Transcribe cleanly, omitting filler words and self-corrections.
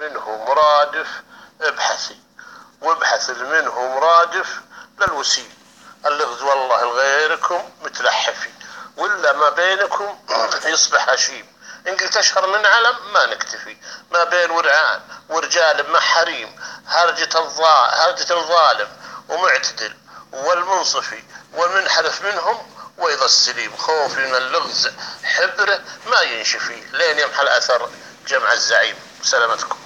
منه مرادف ابحثي، وابحث منه مرادف للوسيل. اللغز والله لغيركم متلحفي، ولا ما بينكم يصبح هشيم. إن قلت أشهر من علم ما نكتفي، ما بين ورعان ورجال مع حريم. هرجة الظالم ومعتدل والمنصفي والمنحرف منهم، وإذا السليم خوفي من اللغز حبره ما ينشفي، لين يمحى الأثر جمع الزعيم. سلامتكم.